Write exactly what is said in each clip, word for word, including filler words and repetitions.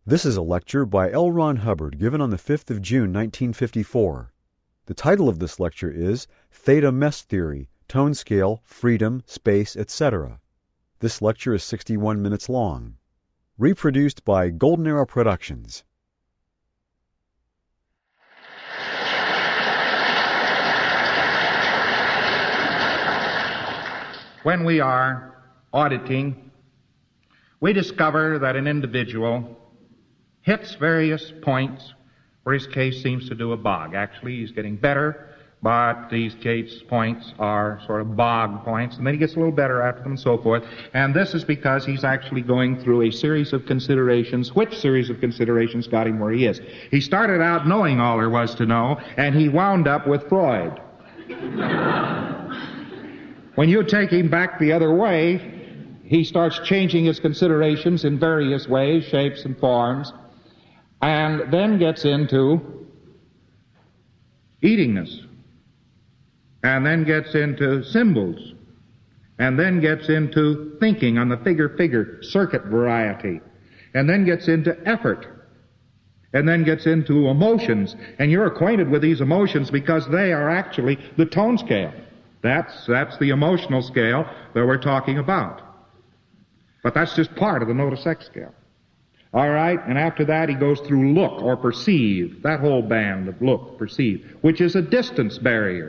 This is a lecture by L. Ron Hubbard given on the fifth of June, nineteen fifty-four. The title of this lecture is Theta Mesh Theory, Tone Scale, Freedom, Space, et cetera. This lecture is sixty-one minutes long. Reproduced by Golden Arrow Productions. When we are auditing, we discover that an individual hits various points where his case seems to do a bog. Actually, he's getting better, but these case points are sort of bog points, and then he gets a little better after them and so forth. And this is because he's actually going through a series of considerations. Which series of considerations got him where he is? He started out knowing all there was to know, and he wound up with Freud. When you take him back the other way, he starts changing his considerations in various ways, shapes and forms, and then gets into eatingness, and then gets into symbols, and then gets into thinking on the figure-figure circuit variety, and then gets into effort, and then gets into emotions. And you're acquainted with these emotions because they are actually the tone scale. That's, that's the emotional scale that we're talking about. But that's just part of the note of sex scale. All right, and after that he goes through look or perceive, that whole band of look, perceive, which is a distance barrier.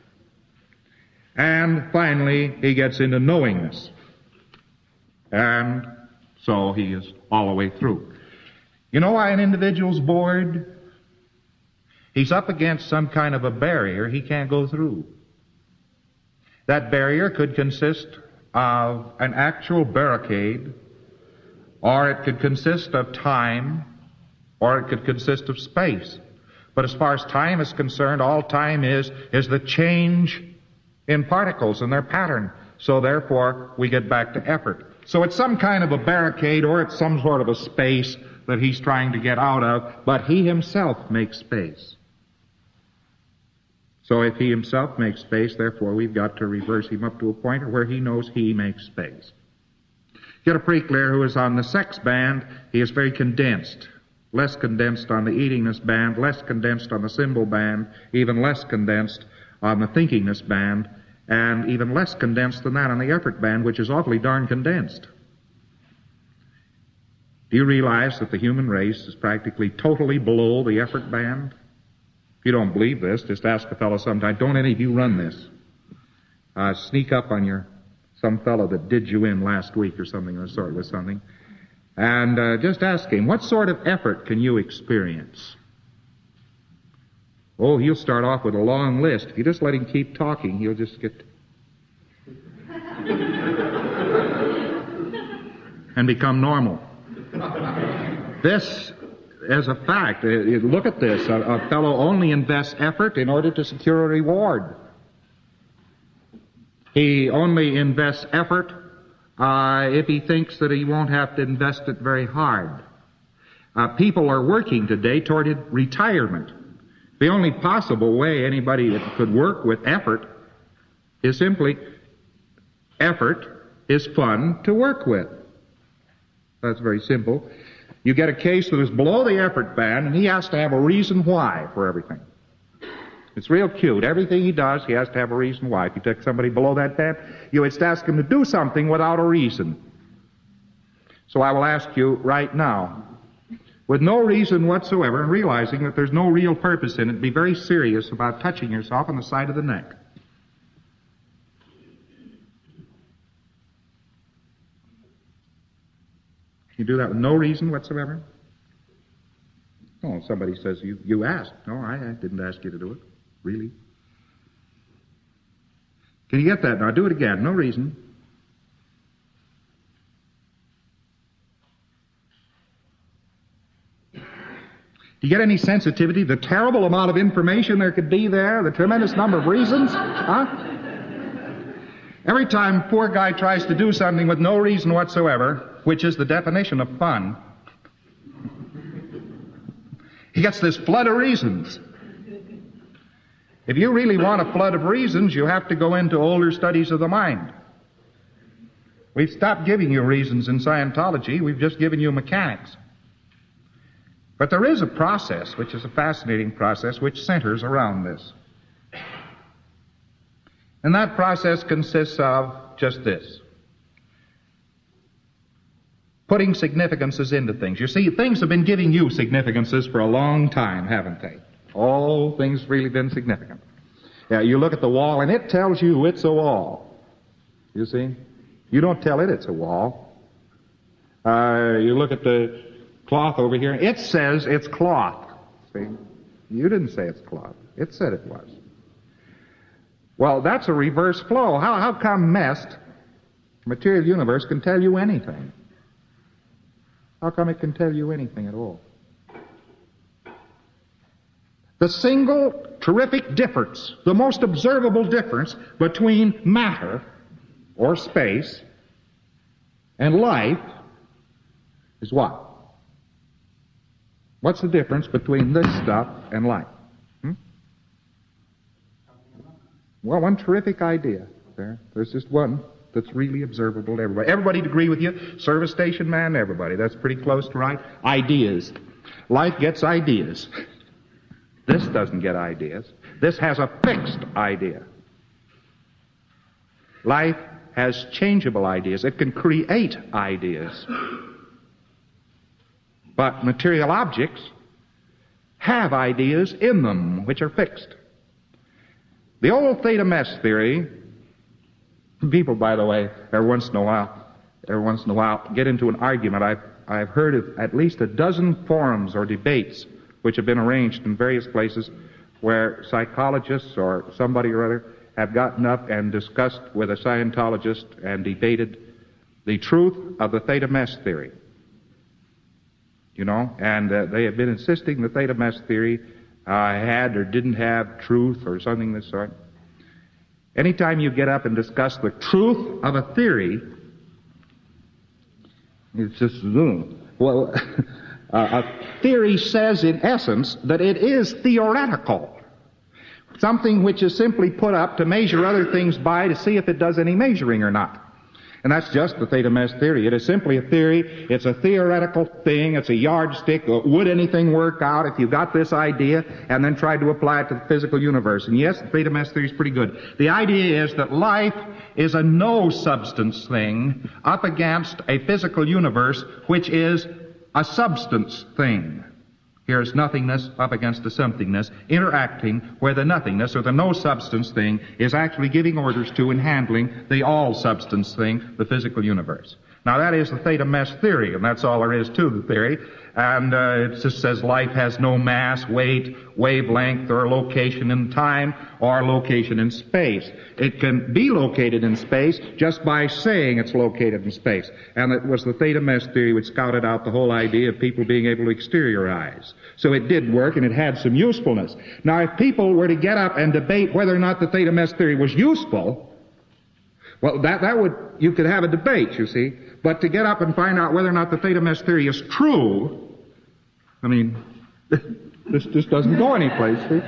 And finally he gets into knowingness. And so he is all the way through. You know why an individual's bored? He's up against some kind of a barrier he can't go through. That barrier could consist of an actual barricade, or it could consist of time, or it could consist of space. But as far as time is concerned, all time is, is the change in particles and their pattern. So therefore, we get back to effort. So it's some kind of a barricade, or it's some sort of a space that he's trying to get out of, but he himself makes space. So if he himself makes space, therefore we've got to reverse him up to a point where he knows he makes space. Get a pre-clear who is on the sex band, he is very condensed. Less condensed on the eatingness band, less condensed on the symbol band, even less condensed on the thinkingness band, and even less condensed than that on the effort band, which is awfully darn condensed. Do you realize that the human race is practically totally below the effort band? If you don't believe this, just ask a fellow sometime. Don't any of you run this. Uh, sneak up on your some fellow that did you in last week or something of the sort with something, and uh, just ask him, what sort of effort can you experience? Oh, he'll start off with a long list. If you just let him keep talking, he'll just get and become normal. This is a fact. Look at this. A, a fellow only invests effort in order to secure a reward. He only invests effort uh, if he thinks that he won't have to invest it very hard. Uh, people are working today toward retirement. The only possible way anybody that could work with effort is simply effort is fun to work with. That's very simple. You get a case that is below the effort band, and he has to have a reason why for everything. It's real cute. Everything he does, he has to have a reason why. If you take somebody below that band, you would ask him to do something without a reason. So I will ask you right now, with no reason whatsoever, and realizing that there's no real purpose in it, be very serious about touching yourself on the side of the neck. You do that with no reason whatsoever? Oh, somebody says, you, you asked. No, I, I didn't ask you to do it. Really? Can you get that? Now do it again. No reason. Do you get any sensitivity? The terrible amount of information there could be there, the tremendous number of reasons? Huh? Every time a poor guy tries to do something with no reason whatsoever, which is the definition of fun, he gets this flood of reasons. If you really want a flood of reasons, you have to go into older studies of the mind. We've stopped giving you reasons in Scientology. We've just given you mechanics. But there is a process, which is a fascinating process, which centers around this. And that process consists of just this: putting significances into things. You see, things have been giving you significances for a long time, haven't they? All things really been significant. Yeah, you look at the wall and it tells you it's a wall. You see? You don't tell it it's a wall. Uh, you look at the cloth over here, it says it's cloth. See? You didn't say it's cloth. It said it was. Well, that's a reverse flow. How, how come messed material universe can tell you anything? How come it can tell you anything at all? The single terrific difference, the most observable difference between matter or space and life is what? What's the difference between this stuff and life? Hmm? Well, one terrific idea there. There's just one that's really observable to everybody. Everybody'd agree with you. Service station man, everybody. That's pretty close to right. Ideas. Life gets ideas. This doesn't get ideas. This has a fixed idea. Life has changeable ideas. It can create ideas. But material objects have ideas in them which are fixed. The old theta mess theory, people, by the way, every once in a while, every once in a while, get into an argument. I've, I've heard of at least a dozen forums or debates which have been arranged in various places where psychologists or somebody or other have gotten up and discussed with a Scientologist and debated the truth of the theta mess theory. You know, and uh, they have been insisting the theta mess theory uh, had or didn't have truth or something of this sort. Anytime you get up and discuss the truth of a theory, it's just, well, uh, a theory says in essence that it is theoretical. Something which is simply put up to measure other things by to see if it does any measuring or not. And that's just the theta mess theory. It is simply a theory. It's a theoretical thing. It's a yardstick. Would anything work out if you got this idea and then tried to apply it to the physical universe? And yes, the theta mess theory is pretty good. The idea is that life is a no-substance thing up against a physical universe which is a substance thing. Here's nothingness up against the somethingness, interacting where the nothingness or the no-substance thing is actually giving orders to and handling the all-substance thing, the physical universe. Now that is the theta mess theory, and that's all there is to the theory. And uh, it just says life has no mass, weight, wavelength, or location in time, or location in space. It can be located in space just by saying it's located in space. And it was the theta mess theory which scouted out the whole idea of people being able to exteriorize. So it did work, and it had some usefulness. Now if people were to get up and debate whether or not the theta mess theory was useful, well, that, that would, you could have a debate, you see. But to get up and find out whether or not the theta mess theory is true, I mean, this just doesn't go anyplace, see?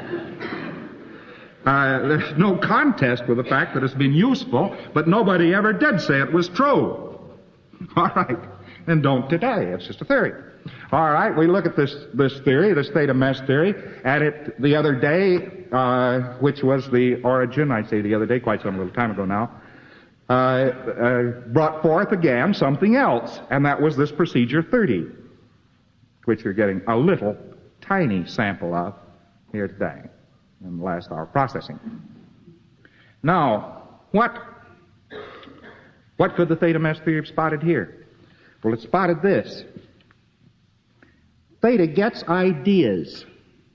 Uh, there's no contest with the fact that it's been useful, but nobody ever did say it was true. All right. And don't today. It's just a theory. All right. We look at this, this theory, this theta mess theory, and it the other day, uh, which was the origin, I say the other day, quite some little time ago now, Uh, uh, brought forth again something else, and that was this procedure thirty, which you're getting a little tiny sample of here today in the last hour processing. Now, what what could the theta mess theory have spotted here? Well, it spotted this. Theta gets ideas,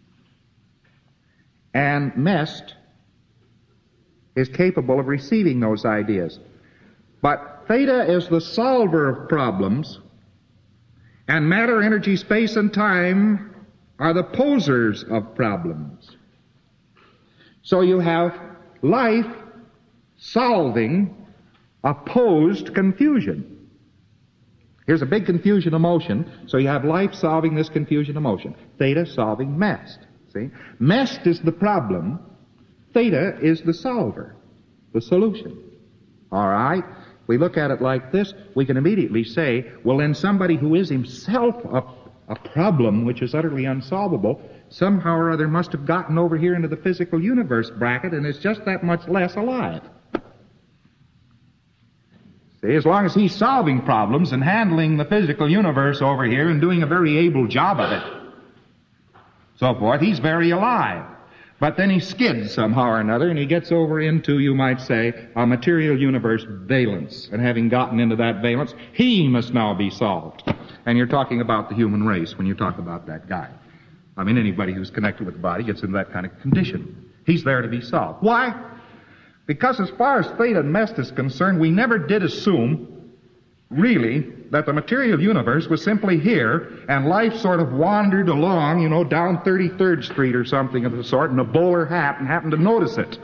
and mest is capable of receiving those ideas. But theta is the solver of problems, and matter, energy, space, and time are the posers of problems. So you have life solving opposed confusion. Here's a big confusion of motion, so you have life solving this confusion of motion. Theta solving mest. See? Mest is the problem. Theta is the solver, the solution. All right? We look at it like this, we can immediately say, well, then somebody who is himself a, a problem which is utterly unsolvable, somehow or other must have gotten over here into the physical universe bracket and is just that much less alive. See, as long as he's solving problems and handling the physical universe over here and doing a very able job of it, so forth, he's very alive. But then he skids somehow or another and he gets over into, you might say, a material universe valence. And having gotten into that valence, he must now be solved. And you're talking about the human race when you talk about that guy. I mean, anybody who's connected with the body gets into that kind of condition. He's there to be solved. Why? Because as far as Theta Mest is concerned, we never did assume, really, that the material universe was simply here, and life sort of wandered along, you know, down thirty-third Street or something of the sort in a bowler hat and happened to notice it.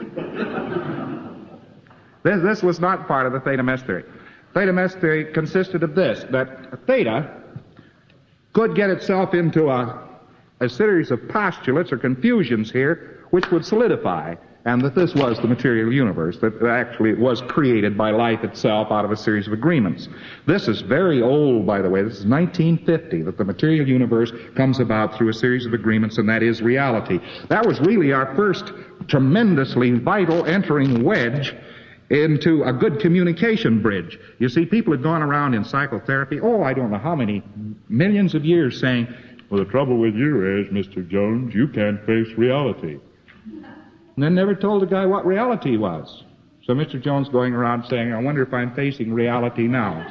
this, this was not part of the Theta Mest theory. Theta Mest theory consisted of this, that theta could get itself into a, a series of postulates or confusions here which would solidify, and that this was the material universe, that actually it was created by life itself out of a series of agreements. This is very old, by the way. This is nineteen fifty, that the material universe comes about through a series of agreements, and that is reality. That was really our first tremendously vital entering wedge into a good communication bridge. You see, people had gone around in psychotherapy, oh, I don't know how many millions of years saying, well, the trouble with you is, Mister Jones, you can't face reality. And then never told the guy what reality was. So Mister Jones going around saying, I wonder if I'm facing reality now.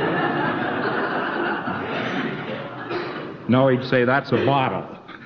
No, he'd say, that's a bottle.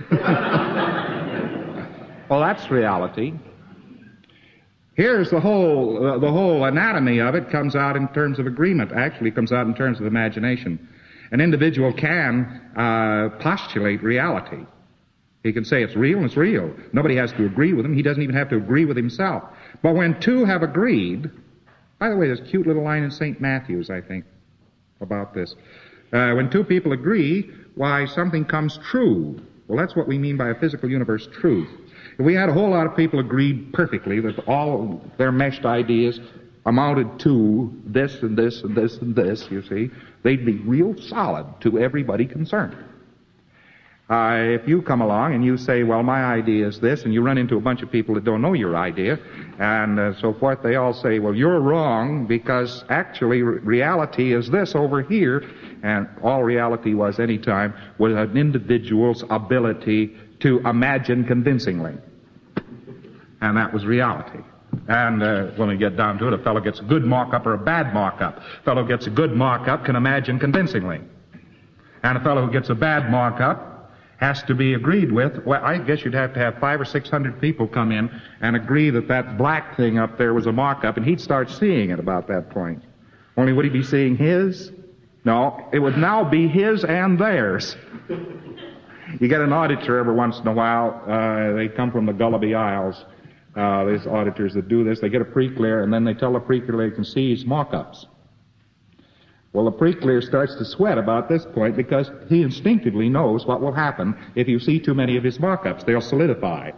Well, that's reality. Here's the whole, uh, the whole anatomy of it comes out in terms of agreement. Actually, comes out in terms of imagination. An individual can uh, postulate reality. He can say it's real and it's real. Nobody has to agree with him. He doesn't even have to agree with himself. But when two have agreed, by the way, there's a cute little line in Saint Matthew's, I think, about this. Uh, when two people agree, why, something comes true. Well, that's what we mean by a physical universe truth. If we had a whole lot of people agreed perfectly that all their meshed ideas amounted to this and this and this and this, you see, they'd be real solid to everybody concerned. Uh, if you come along and you say, well, my idea is this, and you run into a bunch of people that don't know your idea, and uh, so forth, they all say, well, you're wrong, because actually re- reality is this over here, and all reality was any time was an individual's ability to imagine convincingly. And that was reality. And uh, when we get down to it, a fellow gets a good mock-up or a bad mock-up. A fellow gets a good mock-up can imagine convincingly. And a fellow who gets a bad mock-up has to be agreed with. Well, I guess you'd have to have five or six hundred people come in and agree that that black thing up there was a mock-up, and he'd start seeing it about that point. Only would he be seeing his? No, it would now be his and theirs. You get an auditor every once in a while. Uh, they come from the Gulliby Isles. Uh, there's auditors that do this. They get a pre-clear, and then they tell the pre-clear they can see his mock-ups. Well, the pre-clear starts to sweat about this point because he instinctively knows what will happen if you see too many of his mock-ups. They'll solidify.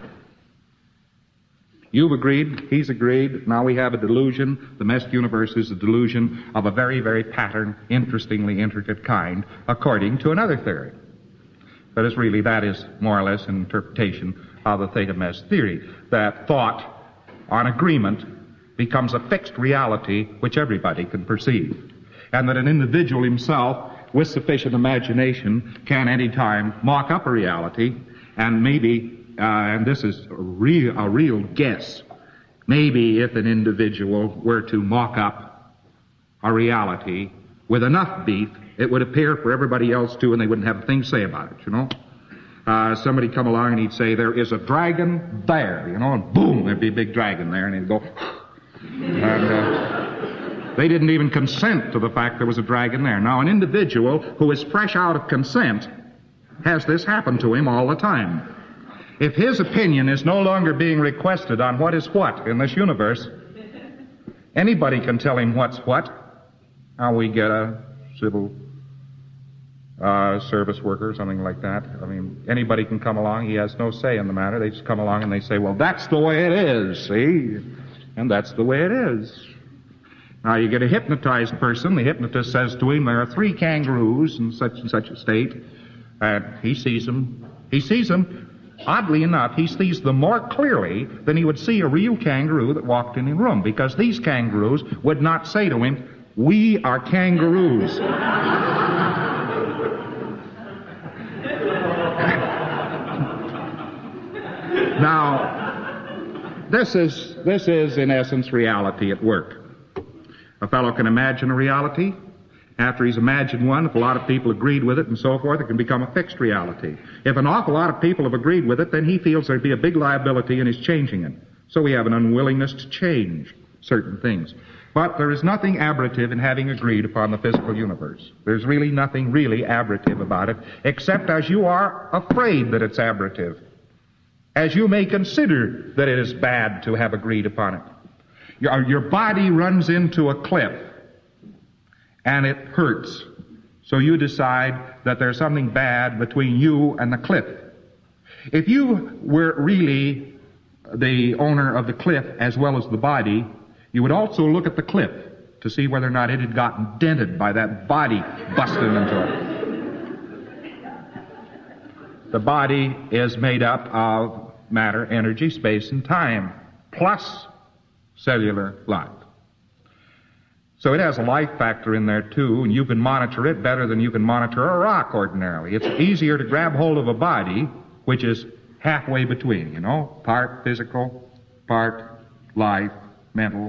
You've agreed, he's agreed, now we have a delusion. The Mest universe is a delusion of a very, very patterned, interestingly intricate kind, according to another theory. But it's really, that is more or less an interpretation of the Theta Mest theory, that thought on agreement becomes a fixed reality which everybody can perceive. And that an individual himself, with sufficient imagination, can any time mock up a reality, and maybe, uh, and this is a real, a real guess, maybe if an individual were to mock up a reality with enough beef, it would appear for everybody else too, and they wouldn't have a thing to say about it, you know. Uh, somebody come along and he'd say, there is a dragon there, you know, and boom, there'd be a big dragon there, and he'd go, and, uh, they didn't even consent to the fact there was a dragon there. Now, an individual who is fresh out of consent has this happen to him all the time. If his opinion is no longer being requested on what is what in this universe, anybody can tell him what's what. How we get a civil uh, service worker or something like that. I mean, anybody can come along. He has no say in the matter. They just come along and they say, well, that's the way it is, see? And that's the way it is. Now, you get a hypnotized person. The hypnotist says to him, there are three kangaroos in such and such a state. And he sees them. He sees them, oddly enough, he sees them more clearly than he would see a real kangaroo that walked in a room, because these kangaroos would not say to him, "We are kangaroos." Now, this is, this is in essence reality at work. A fellow can imagine a reality. After he's imagined one, if a lot of people agreed with it and so forth, it can become a fixed reality. If an awful lot of people have agreed with it, then he feels there'd be a big liability in his changing it. So we have an unwillingness to change certain things. But there is nothing aberrative in having agreed upon the physical universe. There's really nothing really aberrative about it, except as you are afraid that it's aberrative, as you may consider that it is bad to have agreed upon it. Your, your body runs into a cliff, and it hurts. So you decide that there's something bad between you and the cliff. If you were really the owner of the cliff as well as the body, you would also look at the cliff to see whether or not it had gotten dented by that body busting into it. The body is made up of matter, energy, space, and time, plus cellular life. So it has a life factor in there too, and you can monitor it better than you can monitor a rock ordinarily. It's easier to grab hold of a body which is halfway between, you know, part physical, part life, mental,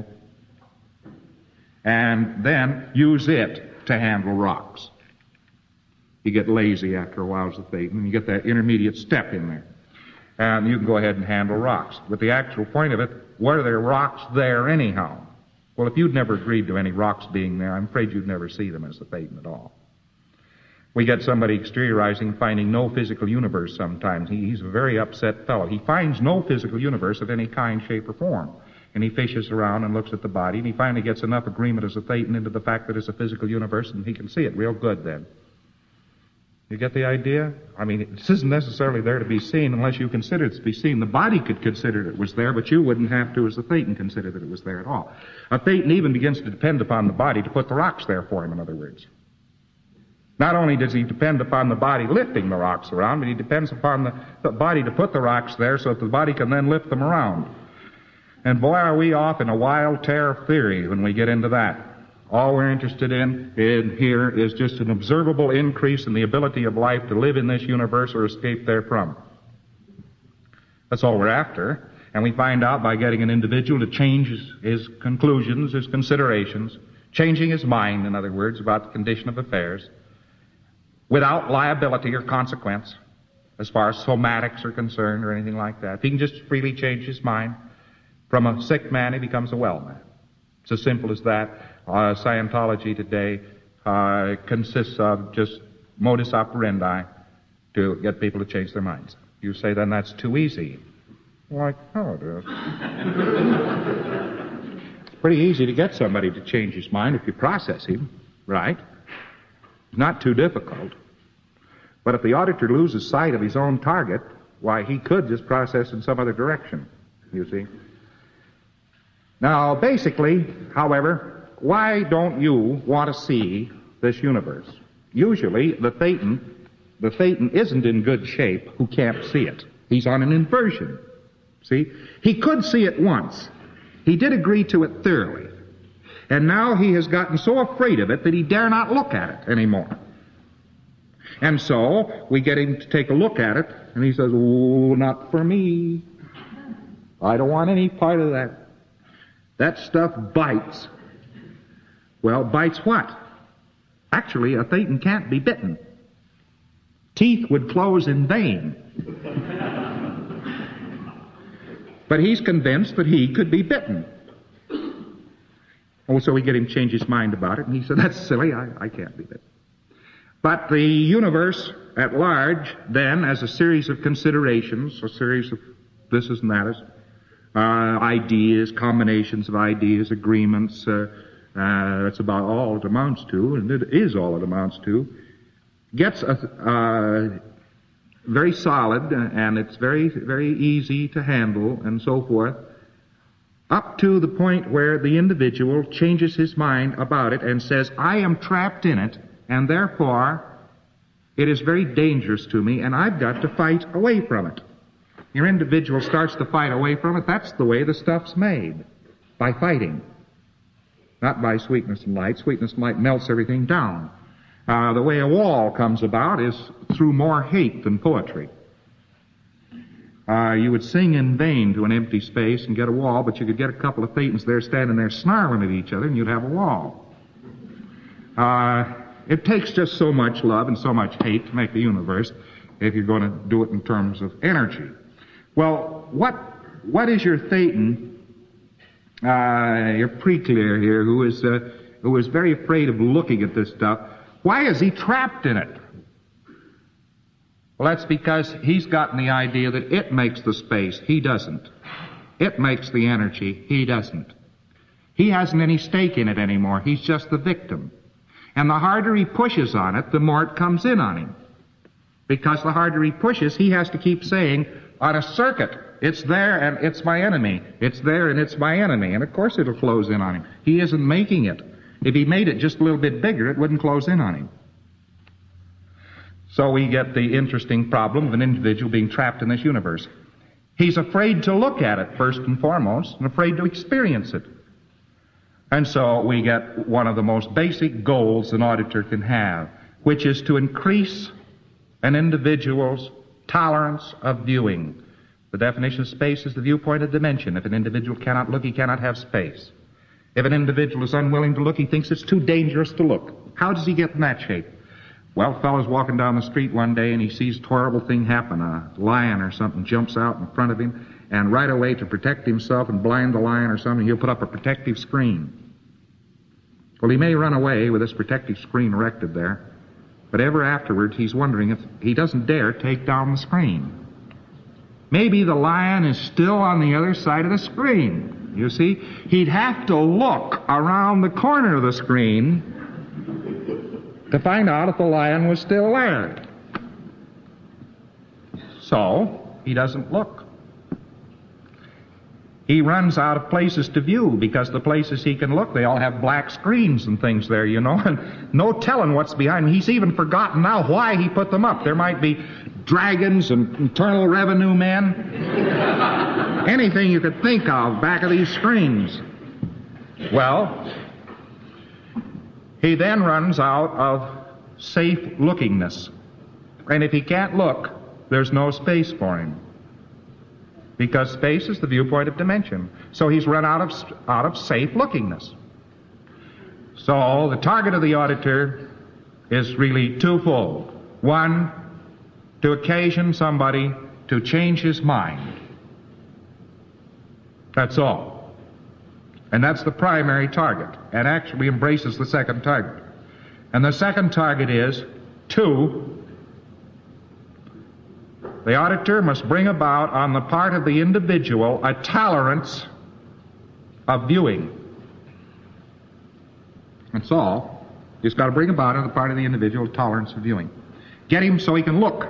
and then use it to handle rocks. You get lazy after a while as a Thetan, and you get that intermediate step in there. And you can go ahead and handle rocks. But the actual point of it, were there rocks there anyhow? Well, if you'd never agreed to any rocks being there, I'm afraid you'd never see them as the Thetan at all. We get somebody exteriorizing, finding no physical universe sometimes. He, he's a very upset fellow. He finds no physical universe of any kind, shape, or form. And he fishes around and looks at the body, and he finally gets enough agreement as a Thetan into the fact that it's a physical universe, and he can see it real good then. You get the idea? I mean, this isn't necessarily there to be seen unless you consider it to be seen. The body could consider it was there, but you wouldn't have to as a Thetan consider that it was there at all. A Thetan even begins to depend upon the body to put the rocks there for him, in other words. Not only does he depend upon the body lifting the rocks around, but he depends upon the, the body to put the rocks there so that the body can then lift them around. And boy, are we off in a wild terror theory when we get into that. All we're interested in, in here is just an observable increase in the ability of life to live in this universe or escape therefrom. That's all we're after. And we find out by getting an individual to change his, his conclusions, his considerations, changing his mind, in other words, about the condition of affairs, without liability or consequence, as far as somatics are concerned or anything like that. If he can just freely change his mind, from a sick man he becomes a well man. It's as simple as that. Uh, Scientology today uh, consists of just modus operandi to get people to change their minds. You say, then that's too easy. Like, oh, it is. It's pretty easy to get somebody to change his mind if you process him, right? It's not too difficult. But if the auditor loses sight of his own target, why, he could just process in some other direction, you see. Now, basically, however, why don't you want to see this universe? Usually, the Thetan, the Thetan isn't in good shape who can't see it. He's on an inversion. See? He could see it once. He did agree to it thoroughly. And now he has gotten so afraid of it that he dare not look at it anymore. And so, we get him to take a look at it, and he says, oh, not for me. I don't want any part of that. That stuff bites. Well, bites what? Actually, a Thetan can't be bitten. Teeth would close in vain. But he's convinced that he could be bitten. Oh, so we get him to change his mind about it, and he said, that's silly, I, I can't be bitten. But the universe at large, then, as a series of considerations, a series of thises and thates, uh, ideas, combinations of ideas, agreements, uh, uh, that's about all it amounts to, and it is all it amounts to, gets a, uh, very solid, and it's very, very easy to handle, and so forth, up to the point where the individual changes his mind about it and says, I am trapped in it, and therefore It is very dangerous to me, and I've got to fight away from it. Your individual starts to fight away from it. That's the way the stuff's made, by fighting, not by sweetness and light. Sweetness and light melts everything down. Uh, the way a wall comes about is through more hate than poetry. Uh, you would sing in vain to an empty space and get a wall, but you could get a couple of Thetans there standing there snarling at each other, and you'd have a wall. Uh, it takes just so much love and so much hate to make the universe if you're going to do it in terms of energy. Well, what what is your Thetan, uh, your preclear here, who is uh, who is very afraid of looking at this stuff? Why is he trapped in it? Well, that's because he's gotten the idea that it makes the space. He doesn't. It makes the energy. He doesn't. He hasn't any stake in it anymore. He's just the victim. And the harder he pushes on it, the more it comes in on him. Because the harder he pushes, he has to keep saying, on a circuit, it's there and it's my enemy. It's there and it's my enemy. And of course it'll close in on him. He isn't making it. If he made it just a little bit bigger, it wouldn't close in on him. So we get the interesting problem of an individual being trapped in this universe. He's afraid to look at it, first and foremost, and afraid to experience it. And so we get one of the most basic goals an auditor can have, which is to increase an individual's tolerance of viewing. The definition of space is the viewpoint of dimension. If an individual cannot look, he cannot have space. If an individual is unwilling to look, he thinks it's too dangerous to look. How does he get in that shape? Well, a fellow's walking down the street one day and he sees a horrible thing happen. A lion or something jumps out in front of him, and right away, to protect himself and blind the lion or something, he'll put up a protective screen. Well, he may run away with this protective screen erected there, but ever afterwards he's wondering if he doesn't dare take down the screen. Maybe the lion is still on the other side of the screen. You see, he'd have to look around the corner of the screen to find out if the lion was still there. So, he doesn't look. He runs out of places to view, because the places he can look, they all have black screens and things there, you know, and no telling what's behind them. He's even forgotten now why he put them up. There might be dragons and internal revenue men, anything you could think of back of these screens. Well, he then runs out of safe lookingness. And if he can't look, there's no space for him. Because space is the viewpoint of dimension. So he's run out of, out of safe lookingness. So the target of the auditor is really twofold. One, to occasion somebody to change his mind. That's all. And that's the primary target, and actually embraces the second target. And the second target is, two, the auditor must bring about on the part of the individual a tolerance of viewing. That's all. He's got to bring about on the part of the individual a tolerance of viewing. Get him so he can look.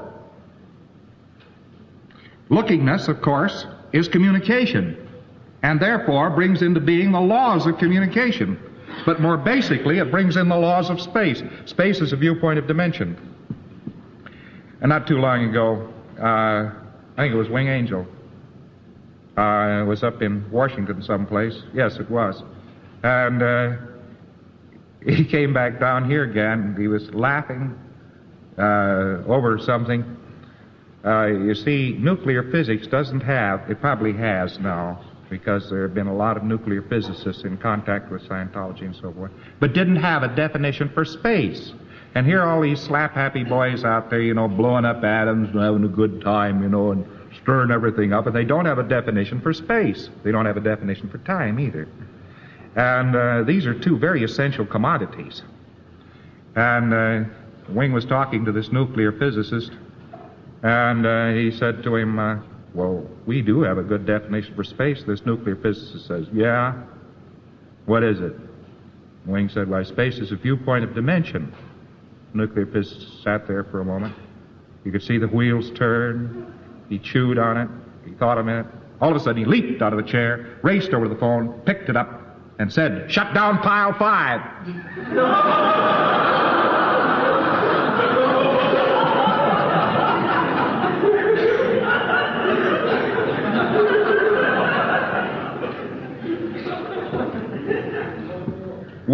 Lookingness, of course, is communication, and therefore brings into being the laws of communication. But more basically, it brings in the laws of space. Space is a viewpoint of dimension. And not too long ago, uh, I think it was Wing Angel. Uh, it was up in Washington someplace. Yes, it was. And uh, he came back down here again. He was laughing uh, over something. Uh, you see, nuclear physics doesn't have, it probably has now, because there have been a lot of nuclear physicists in contact with Scientology and so forth, but didn't have a definition for space. And here are all these slap-happy boys out there, you know, blowing up atoms and having a good time, you know, and stirring everything up, and they don't have a definition for space. They don't have a definition for time either. And uh, these are two very essential commodities. And uh, Wing was talking to this nuclear physicist, and uh, he said to him, uh, well, we do have a good definition for space. This nuclear physicist says, yeah? What is it? Wing said, why, space is a viewpoint of dimension. The nuclear physicist sat there for a moment. You could see the wheels turn. He chewed on it. He thought a minute. All of a sudden, he leaped out of the chair, raced over to the phone, picked it up, and said, shut down pile five.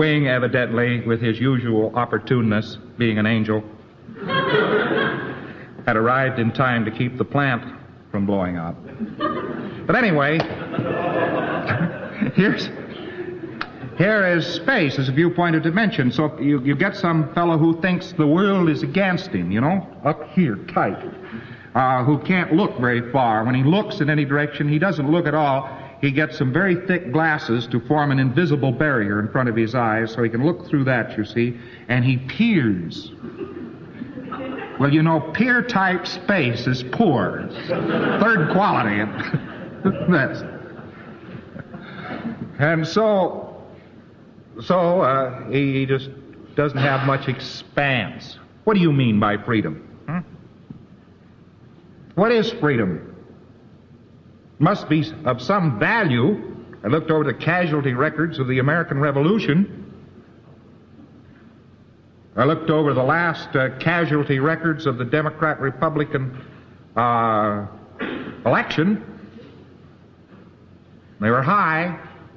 wing, evidently, with his usual opportuneness, being an angel, had arrived in time to keep the plant from blowing up. But anyway, here's here is space as a viewpoint of dimension. So you, you get some fellow who thinks the world is against him, you know, up here, tight, uh, who can't look very far. When he looks in any direction, he doesn't look at all. He gets some very thick glasses to form an invisible barrier in front of his eyes so he can look through that, you see, and he peers. Well, you know, peer-type space is poor. Third quality. That's. And so, so uh, he, he just doesn't have much expanse. What do you mean by freedom? Hmm? What is freedom? Must be of some value. I looked over the casualty records of the American Revolution. I looked over the last uh, casualty records of the Democrat-Republican uh, election. They were high.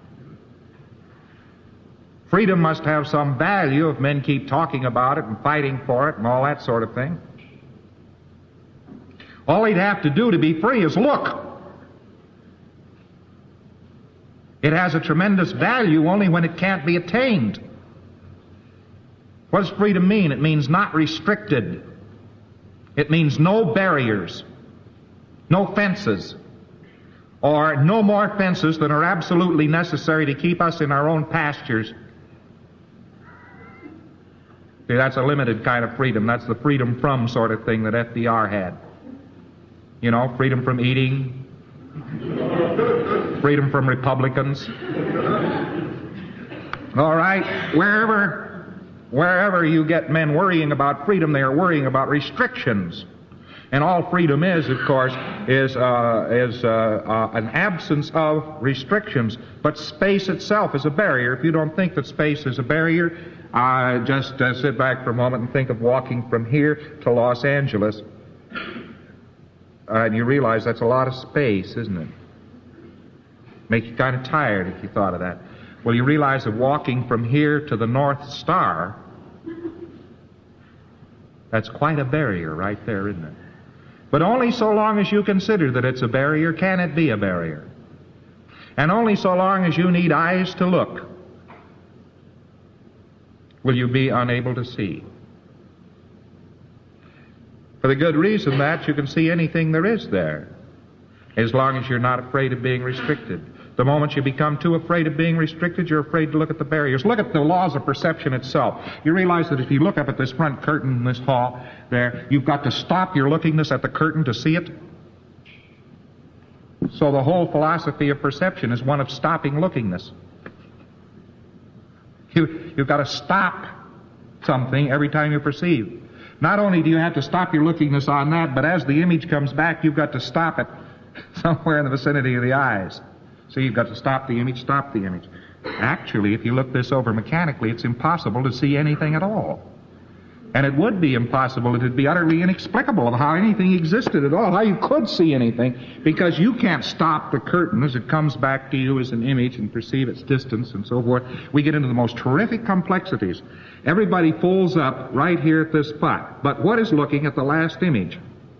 Freedom must have some value if men keep talking about it and fighting for it and all that sort of thing. All he'd have to do to be free is look. It has a tremendous value only when it can't be attained. What does freedom mean? It means not restricted. It means no barriers, no fences, or no more fences than are absolutely necessary to keep us in our own pastures. See, that's a limited kind of freedom. That's the freedom from sort of thing that F D R had. You know, freedom from eating, freedom from Republicans. All right, wherever... Wherever you get men worrying about freedom, they are worrying about restrictions. And all freedom is, of course, is, uh, is uh, uh, an absence of restrictions. But space itself is a barrier. If you don't think that space is a barrier, uh, just uh, sit back for a moment and think of walking from here to Los Angeles. Uh, and you realize that's a lot of space, isn't it? Make you kind of tired if you thought of that. Well, you realize that walking from here to the North Star, that's quite a barrier right there, isn't it? But only so long as you consider that it's a barrier can it be a barrier. And only so long as you need eyes to look will you be unable to see. For the good reason that you can see anything there is there, as long as you're not afraid of being restricted. The moment you become too afraid of being restricted, you're afraid to look at the barriers. Look at the laws of perception itself. You realize that if you look up at this front curtain in this hall there, you've got to stop your lookingness at the curtain to see it. So the whole philosophy of perception is one of stopping lookingness. You, you've got to stop something every time you perceive. Not only do you have to stop your lookingness on that, but as the image comes back, you've got to stop it somewhere in the vicinity of the eyes. So you've got to stop the image, stop the image. Actually, if you look this over mechanically, it's impossible to see anything at all. And it would be impossible, it would be utterly inexplicable of how anything existed at all, how you could see anything, because you can't stop the curtain as it comes back to you as an image and perceive its distance and so forth. We get into the most terrific complexities. Everybody folds up right here at this spot. But what is looking at the last image?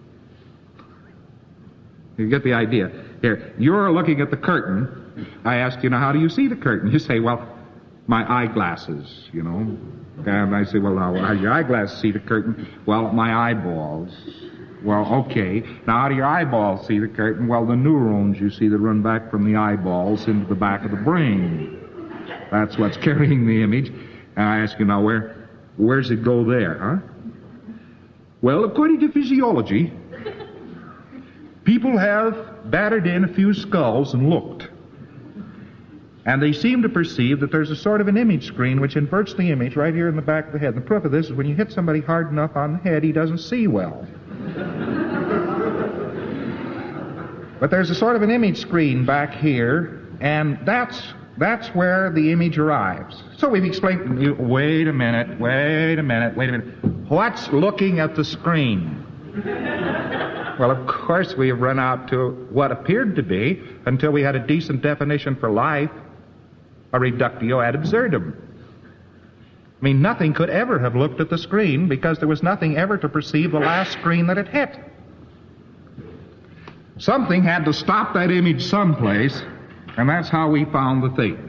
You get the idea. Here, you're looking at the curtain. I ask you, now, how do you see the curtain? You say, well, my eyeglasses, you know. And I say, well, now, how do your eyeglasses see the curtain? Well, my eyeballs. Well, okay. Now, how do your eyeballs see the curtain? Well, the neurons, you see, that run back from the eyeballs into the back of the brain. That's what's carrying the image. And I ask you, now, where, where's it go there, huh? Well, according to physiology, people have battered in a few skulls and looked. And they seem to perceive that there's a sort of an image screen which inverts the image right here in the back of the head. And the proof of this is when you hit somebody hard enough on the head, he doesn't see well. But there's a sort of an image screen back here, and that's that's where the image arrives. So we've explained, you, wait a minute, wait a minute, wait a minute. What's looking at the screen? Well, of course, we have run out to what appeared to be, until we had a decent definition for life, a reductio ad absurdum. mean, nothing could ever have looked at the screen because there was nothing ever to perceive the last screen that it hit. Something had to stop that image someplace, and that's how we found the thing.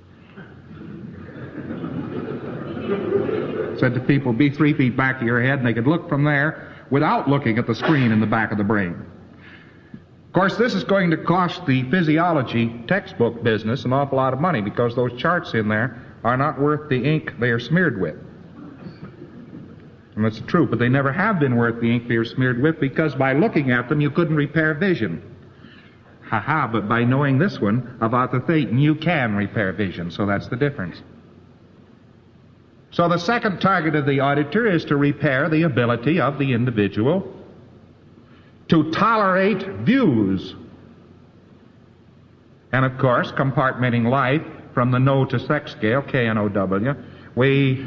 Said to people, be three feet back of your head, and they could look from there without looking at the screen in the back of the brain. Of course, this is going to cost the physiology textbook business an awful lot of money because those charts in there are not worth the ink they are smeared with. And that's the truth, but they never have been worth the ink they are smeared with because by looking at them you couldn't repair vision. Ha-ha, but by knowing this one about the Thetan you can repair vision, so that's the difference. So the second target of the auditor is to repair the ability of the individual to tolerate views. And of course, compartmenting life from the no to sex scale, K N O W, we,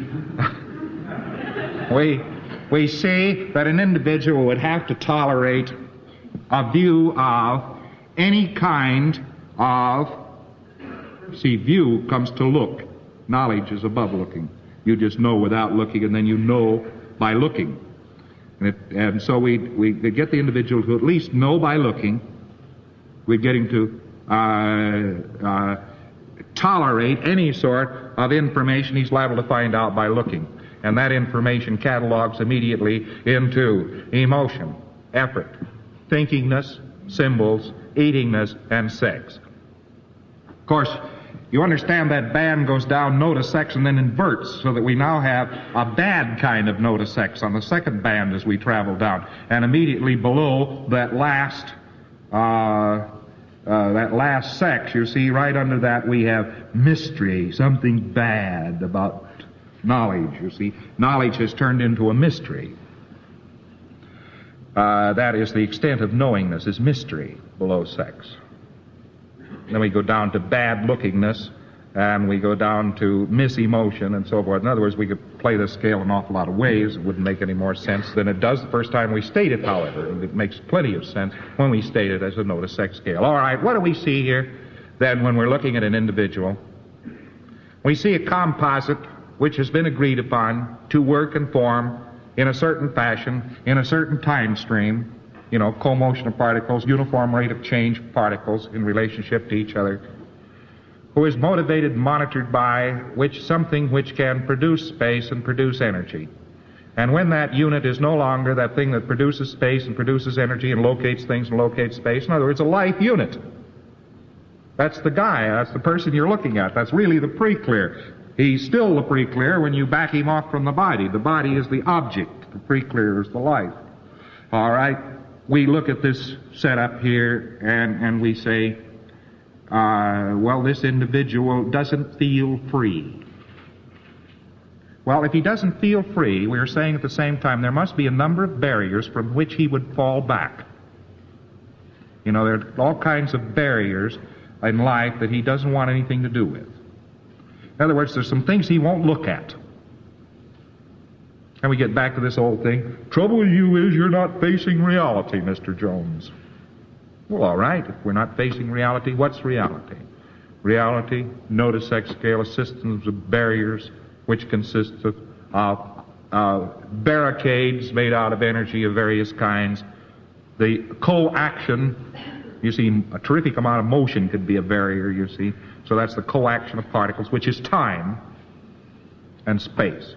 we, we see that an individual would have to tolerate a view of any kind of, see, view comes to look. Knowledge is above looking. You just know without looking, and then you know by looking. And, it, and so we we get the individual to at least know by looking. We're getting to uh, uh, tolerate any sort of information he's liable to find out by looking. And that information catalogs immediately into emotion, effort, thinkingness, symbols, eatingness, and sex. Of course, you understand that band goes down no to sex and then inverts, so that we now have a bad kind of no to sex on the second band as we travel down. And immediately below that last, uh, uh, that last sex, you see, right under that we have mystery, something bad about knowledge, you see. Knowledge has turned into a mystery. Uh, that is the extent of knowingness, is mystery below sex. Then we go down to bad lookingness, and we go down to misemotion and so forth. In other words, we could play this scale an awful lot of ways. It wouldn't make any more sense than it does the first time we state it, however. It makes plenty of sense when we state it as a no to sex scale. All right, what do we see here then when we're looking at an individual? We see a composite which has been agreed upon to work and form in a certain fashion, in a certain time stream. You know, co-motion of particles, uniform rate of change of particles in relationship to each other, who is motivated and monitored by which something which can produce space and produce energy. And when that unit is no longer that thing that produces space and produces energy and locates things and locates space, in other words, a life unit. That's the guy, that's the person you're looking at. That's really the preclear. He's still the preclear when you back him off from the body. The body is the object. The preclear is the life. All right? We look at this setup here and, and we say, uh, well, this individual doesn't feel free. Well, if he doesn't feel free, we are saying at the same time there must be a number of barriers from which he would fall back. You know, there are all kinds of barriers in life that he doesn't want anything to do with. In other words, there's some things he won't look at. And we get back to this old thing. Trouble with you is you're not facing reality, Mister Jones. Well, all right. If we're not facing reality, what's reality? Reality, no to sex scale, a system of barriers which consists of uh, uh, barricades made out of energy of various kinds. The co-action, you see, a terrific amount of motion could be a barrier, you see. So that's the co-action of particles, which is time and space.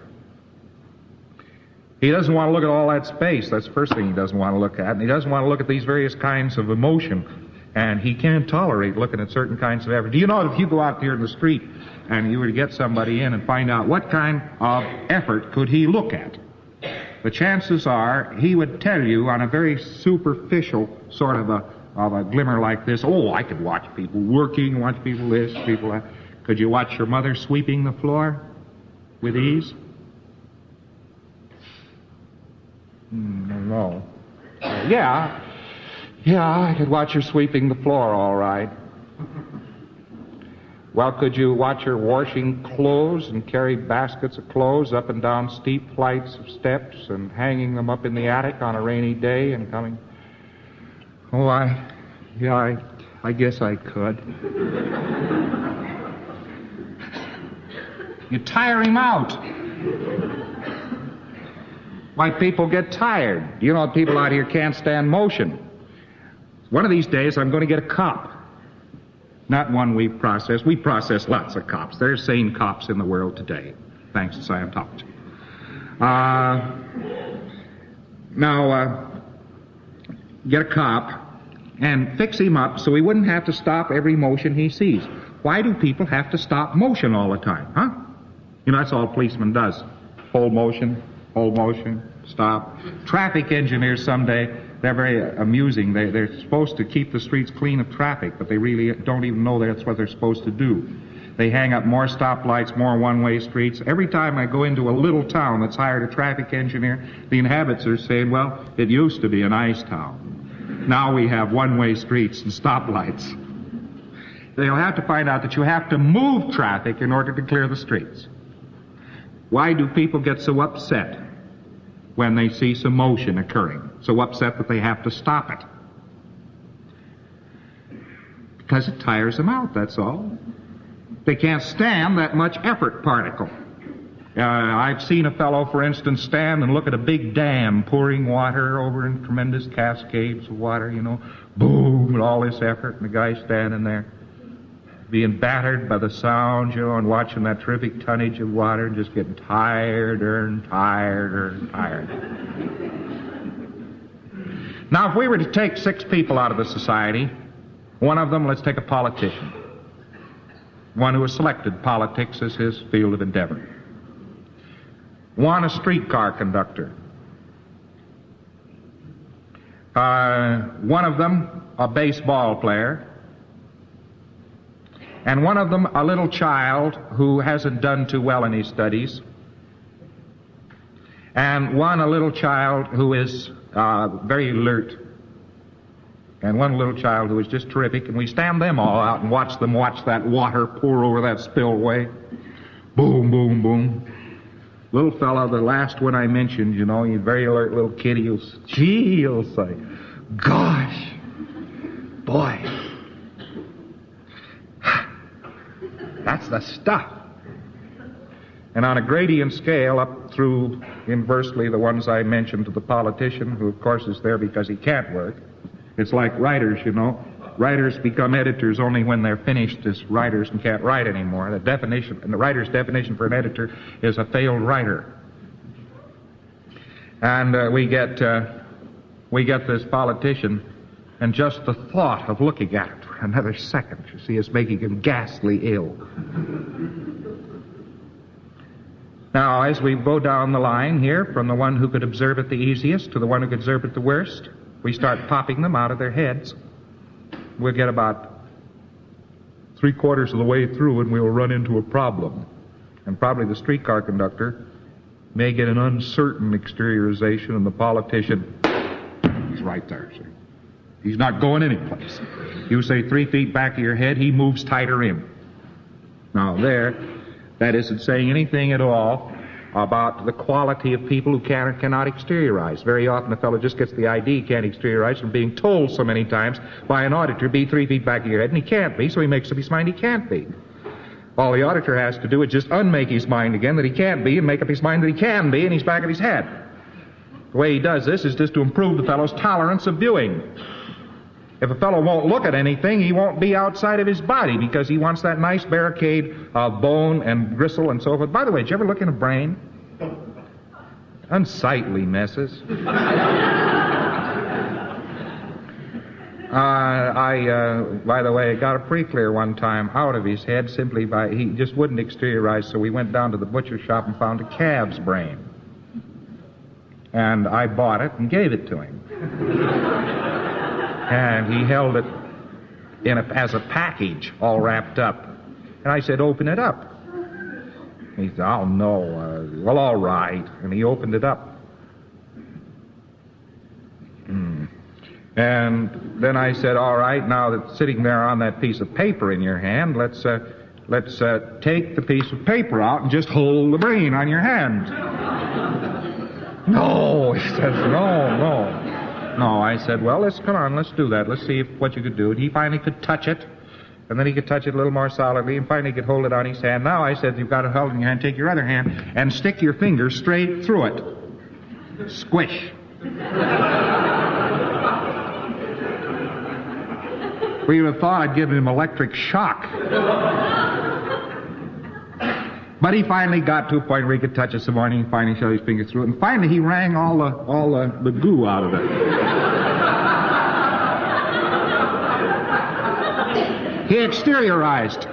He doesn't want to look at all that space. That's the first thing he doesn't want to look at. And he doesn't want to look at these various kinds of emotion. And he can't tolerate looking at certain kinds of effort. Do you know if you go out here in the street and you were to get somebody in and find out what kind of effort could he look at, the chances are he would tell you on a very superficial sort of a, of a glimmer like this, oh, I could watch people working, watch people this, people that. Could you watch your mother sweeping the floor with ease? No. Uh, yeah. Yeah, I could watch her sweeping the floor all right. Well, could you watch her washing clothes and carry baskets of clothes up and down steep flights of steps and hanging them up in the attic on a rainy day and coming? Oh, I, yeah, I, I guess I could. You tire him out. Why, people get tired. You know, people out here can't stand motion. One of these days, I'm going to get a cop. Not one we process. We process lots of cops. There are sane cops in the world today, thanks to Scientology. Uh, now, uh, get a cop and fix him up so he wouldn't have to stop every motion he sees. Why do people have to stop motion all the time, huh? You know, that's all a policeman does. Hold motion, hold motion, stop. Traffic engineers someday, they're very amusing. They, they're supposed to keep the streets clean of traffic, but they really don't even know that's what they're supposed to do. They hang up more stoplights, more one-way streets. Every time I go into a little town that's hired a traffic engineer, the inhabitants are saying, well, it used to be a nice town. Now we have one-way streets and stoplights. They'll have to find out that you have to move traffic in order to clear the streets. Why do people get so upset when they see some motion occurring? So upset that they have to stop it. Because it tires them out, that's all. They can't stand that much effort particle. Uh, I've seen a fellow, for instance, stand and look at a big dam pouring water over in tremendous cascades of water, you know, boom, and all this effort, and the guy standing there being battered by the sound, you know, and watching that terrific tonnage of water and just getting tireder and tireder and tired. Now, if we were to take six people out of the society, one of them, let's take a politician, one who has selected politics as his field of endeavor. One, a streetcar conductor. Uh, one of them, a baseball player. And one of them, a little child who hasn't done too well in his studies. And one, a little child who is uh, very alert. And one little child who is just terrific. And we stand them all out and watch them watch that water pour over that spillway. Boom, boom, boom. Little fellow, the last one I mentioned, you know, he's a very alert little kid. He'll, gee, he'll say, gosh, boy, that's the stuff. And on a gradient scale up through inversely the ones I mentioned to the politician, who of course is there because he can't work. It's like writers, you know. Writers become editors only when they're finished as writers and can't write anymore. The definition, and the writer's definition for an editor is a failed writer. And uh, we get uh, we get this politician, and just the thought of looking at it for another second, you see, is making him ghastly ill. Now, as we go down the line here, from the one who could observe it the easiest to the one who could observe it the worst, we start popping them out of their heads. We'll get about three quarters of the way through and we'll run into a problem. And probably the streetcar conductor may get an uncertain exteriorization, and the politician, he's right there, see. He's not going anyplace. You say three feet back of your head, he moves tighter in. Now there, that isn't saying anything at all about the quality of people who can or cannot exteriorize. Very often a fellow just gets the idea he can't exteriorize from being told so many times by an auditor, be three feet back of your head, and he can't be, so he makes up his mind he can't be. All the auditor has to do is just unmake his mind again that he can't be and make up his mind that he can be, and he's back of his head. The way he does this is just to improve the fellow's tolerance of viewing. If a fellow won't look at anything, he won't be outside of his body because he wants that nice barricade of bone and gristle and so forth. By the way, did you ever look in a brain? Unsightly messes. uh, I, uh, by the way, got a pretty clear one time out of his head simply by, he just wouldn't exteriorize, so we went down to the butcher shop and found a calf's brain. And I bought it and gave it to him. And he held it in a, as a package, all wrapped up. And I said, open it up. He said, oh, no. Uh, well, all right. And he opened it up. Mm. And then I said, all right, now that sitting there on that piece of paper in your hand, let's, uh, let's uh, take the piece of paper out and just hold the brain on your hand. No, he says, no, no. No, I said, well, let's come on, let's do that. Let's see if, what you could do. And he finally could touch it. and then he could touch it a little more solidly, and finally he could hold it on his hand. Now I said, you've got it held in your hand, take your other hand and stick your finger straight through it. Squish. We would have thought I'd given him electric shock. But he finally got to a point where he could touch it some more, and he finally showed his finger through it, and finally he wrung all the all the, the goo out of it. He exteriorized.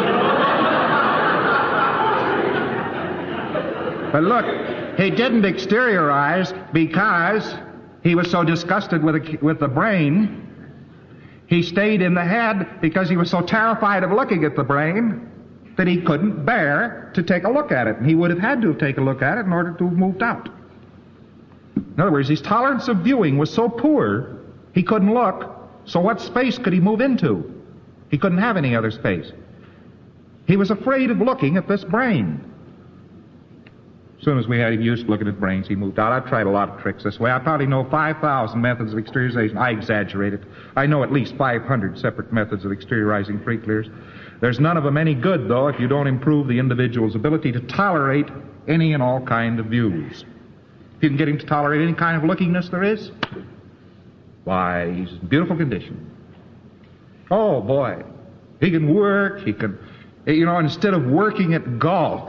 But look, he didn't exteriorize because he was so disgusted with the, with the brain. He stayed in the head because he was so terrified of looking at the brain that he couldn't bear to take a look at it. And he would have had to have taken a look at it in order to have moved out. In other words, his tolerance of viewing was so poor, he couldn't look. So what space could he move into? He couldn't have any other space. He was afraid of looking at this brain. As soon as we had him used to looking at brains, he moved out. I've tried a lot of tricks this way. I probably know five thousand methods of exteriorization. I exaggerated. I know at least five hundred separate methods of exteriorizing pre-clears. There's none of them any good, though, if you don't improve the individual's ability to tolerate any and all kind of views. If you can get him to tolerate any kind of lookingness there is, why, he's in beautiful condition. Oh, boy. He can work, he can, you know, instead of working at golf.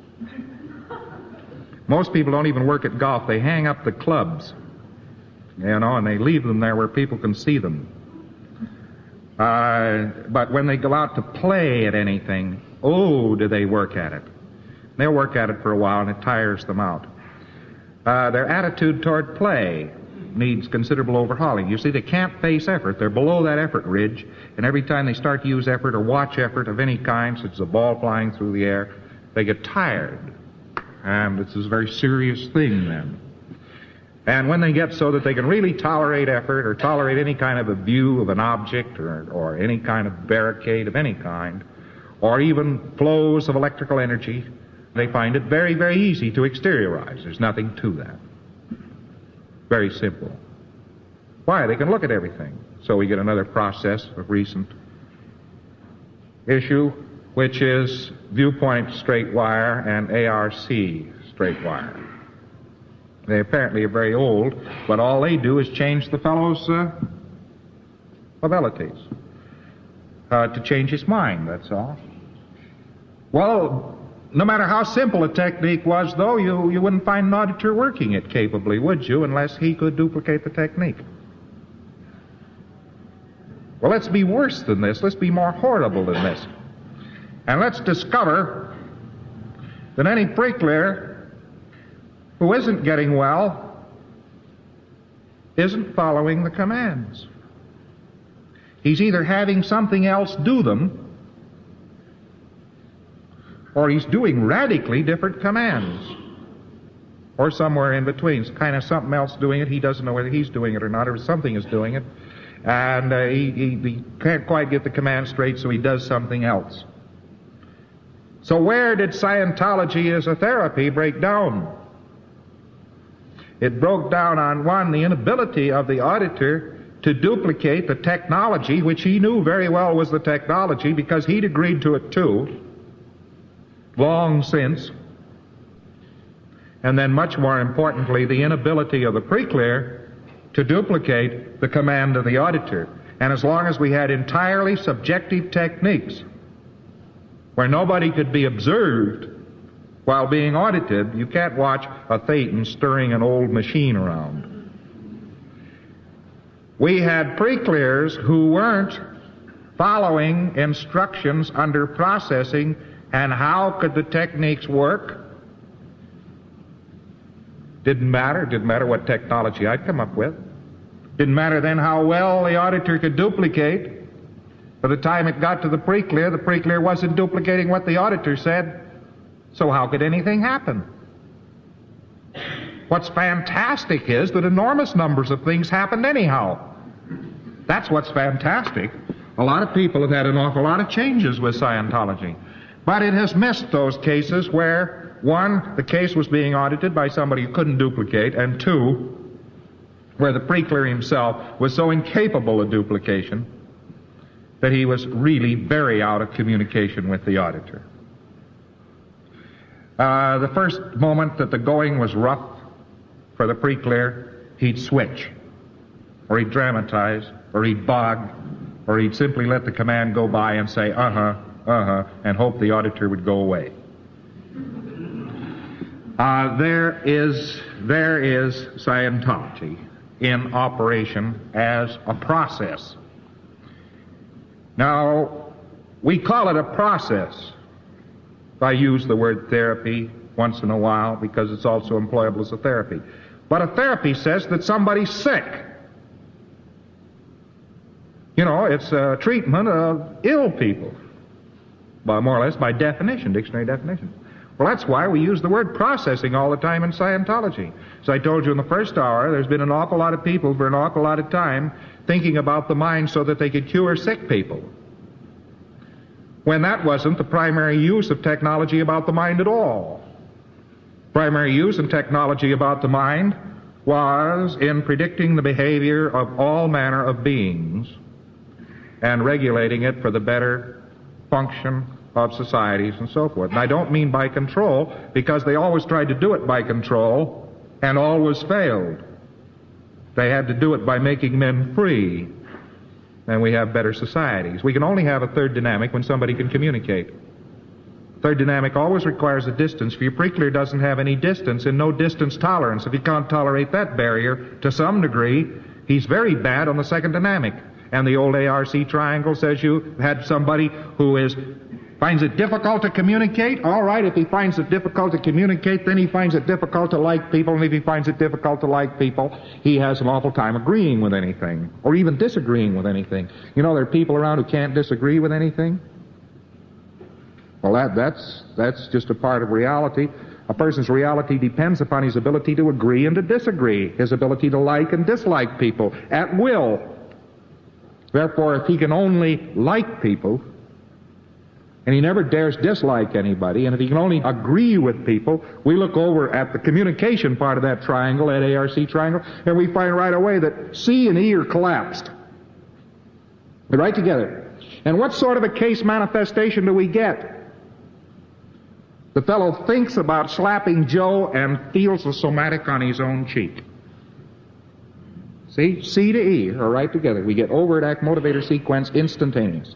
Most people don't even work at golf. They hang up the clubs, you know, and they leave them there where people can see them. Uh, but when they go out to play at anything, oh, do they work at it. They'll work at it for a while, and it tires them out. Uh, their attitude toward play needs considerable overhauling. You see, they can't face effort. They're below that effort ridge, and every time they start to use effort or watch effort of any kind, such as a ball flying through the air, they get tired. And this is a very serious thing then. And when they get so that they can really tolerate effort or tolerate any kind of a view of an object or, or any kind of barricade of any kind, or even flows of electrical energy, they find it very, very easy to exteriorize. There's nothing to that. Very simple. Why? They can look at everything. So we get another process of recent issue, which is viewpoint straight wire and A R C straight wire. They apparently are very old, but all they do is change the fellow's uh, abilities. Uh, to change his mind, that's all. Well, no matter how simple a technique was, though, you, you wouldn't find an auditor working it capably, would you, unless he could duplicate the technique. Well, let's be worse than this. Let's be more horrible than this. And let's discover that any pre-clear who isn't getting well isn't following the commands. He's either having something else do them, or he's doing radically different commands, or somewhere in between. It's kind of something else doing it. He doesn't know whether he's doing it or not, or something is doing it, and uh, he, he, he can't quite get the command straight, so he does something else. So where did Scientology as a therapy break down? It broke down on, one, the inability of the auditor to duplicate the technology, which he knew very well was the technology because he'd agreed to it too, long since. And then much more importantly, the inability of the pre-clear to duplicate the command of the auditor. And as long as we had entirely subjective techniques where nobody could be observed while being audited, you can't watch a Thetan stirring an old machine around. We had pre-clears who weren't following instructions under processing, and how could the techniques work? Didn't matter. Didn't matter what technology I'd come up with. Didn't matter then how well the auditor could duplicate. By the time it got to the pre-clear, the pre-clear wasn't duplicating what the auditor said. So how could anything happen? What's fantastic is that enormous numbers of things happened anyhow. That's what's fantastic. A lot of people have had an awful lot of changes with Scientology. But it has missed those cases where, one, the case was being audited by somebody who couldn't duplicate, and two, where the pre-clear himself was so incapable of duplication that he was really very out of communication with the auditor. Uh, the first moment that the going was rough for the pre-clear, he'd switch, or he'd dramatize, or he'd bog, or he'd simply let the command go by and say, uh-huh, uh-huh, and hope the auditor would go away. Uh, there is, there is Scientology in operation as a process. Now, we call it a process. I use the word therapy once in a while because it's also employable as a therapy. But a therapy says that somebody's sick. You know, it's a treatment of ill people, by more or less by definition, dictionary definition. Well, that's why we use the word processing all the time in Scientology. As I told you in the first hour, there's been an awful lot of people for an awful lot of time thinking about the mind so that they could cure sick people, when that wasn't the primary use of technology about the mind at all. Primary use in technology about the mind was in predicting the behavior of all manner of beings and regulating it for the better function of societies and so forth. And I don't mean by control, because they always tried to do it by control and always failed. They had to do it by making men free, and we have better societies. We can only have a third dynamic when somebody can communicate. Third dynamic always requires a distance. If your pre-clear doesn't have any distance and no distance tolerance, if he can't tolerate that barrier to some degree, he's very bad on the second dynamic. And the old A R C triangle says you had somebody who is finds it difficult to communicate. All right, if he finds it difficult to communicate, then he finds it difficult to like people. And if he finds it difficult to like people, he has an awful time agreeing with anything, or even disagreeing with anything. You know, there are people around who can't disagree with anything. Well, that, that's, that's just a part of reality. A person's reality depends upon his ability to agree and to disagree, his ability to like and dislike people at will. Therefore, if he can only like people, and he never dares dislike anybody, and if he can only agree with people, we look over at the communication part of that triangle, that A R C triangle, and we find right away that C and E are collapsed. They're right together. And what sort of a case manifestation do we get? The fellow thinks about slapping Joe and feels the somatic on his own cheek. See? C to E are right together. We get overt act motivator sequence instantaneous.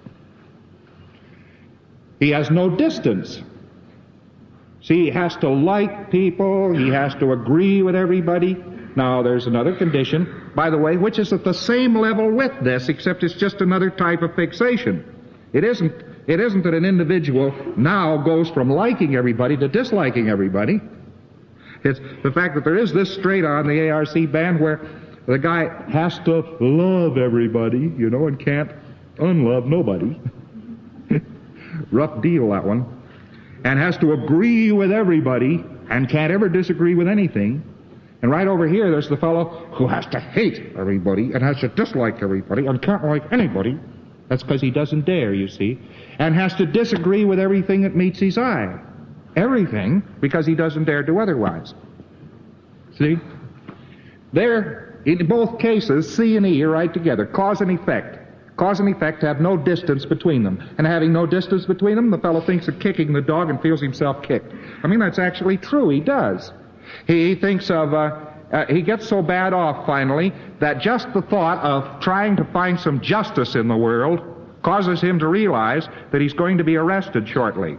He has no distance. See, he has to like people. He has to agree with everybody. Now, there's another condition, by the way, which is at the same level with this, except it's just another type of fixation. It isn't, it isn't that an individual now goes from liking everybody to disliking everybody. It's the fact that there is this straight on the A R C band where the guy has to love everybody, you know, and can't unlove nobody. Rough deal, that one. And has to agree with everybody and can't ever disagree with anything. And right over here, there's the fellow who has to hate everybody and has to dislike everybody and can't like anybody. That's because he doesn't dare, you see. And has to disagree with everything that meets his eye. Everything, because he doesn't dare do otherwise. See? There, in both cases, C and E are right together. Cause and effect. Cause and effect have no distance between them. And having no distance between them, the fellow thinks of kicking the dog and feels himself kicked. I mean, that's actually true. He does. He thinks of, uh, uh, he gets so bad off, finally, that just the thought of trying to find some justice in the world causes him to realize that he's going to be arrested shortly.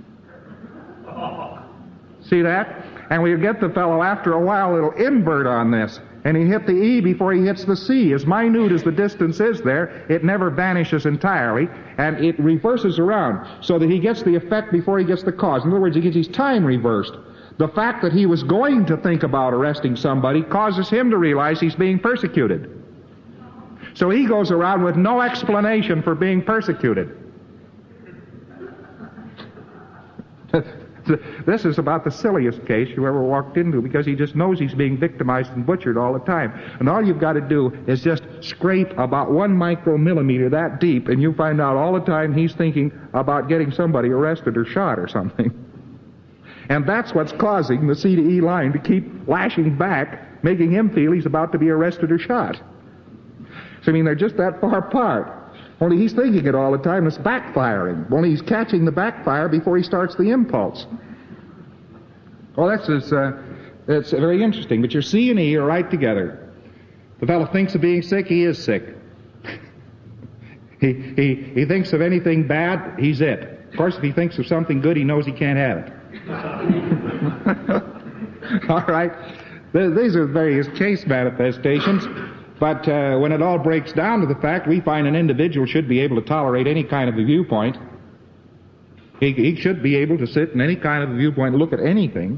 See that? And we get the fellow, after a while, a little invert on this. And he hit the E before he hits the C. As minute as the distance is there, it never vanishes entirely, and it reverses around so that he gets the effect before he gets the cause. In other words, he gets his time reversed. The fact that he was going to think about arresting somebody causes him to realize he's being persecuted. So he goes around with no explanation for being persecuted. This is about the silliest case you ever walked into, because he just knows he's being victimized and butchered all the time. And all you've got to do is just scrape about one micromillimeter that deep, and you find out all the time he's thinking about getting somebody arrested or shot or something. And that's what's causing the C to E line to keep lashing back, making him feel he's about to be arrested or shot. So, I mean, they're just that far apart. Only he's thinking it all the time. It's backfiring. Only he's catching the backfire before he starts the impulse. Well, that's just, uh, that's very interesting. But your C and E are right together. The fellow thinks of being sick, he is sick. he, he, he thinks of anything bad, he's it. Of course, if he thinks of something good, he knows he can't have it. All right. These are various case manifestations. But uh, when it all breaks down to the fact, we find an individual should be able to tolerate any kind of a viewpoint. He, he should be able to sit in any kind of a viewpoint and look at anything.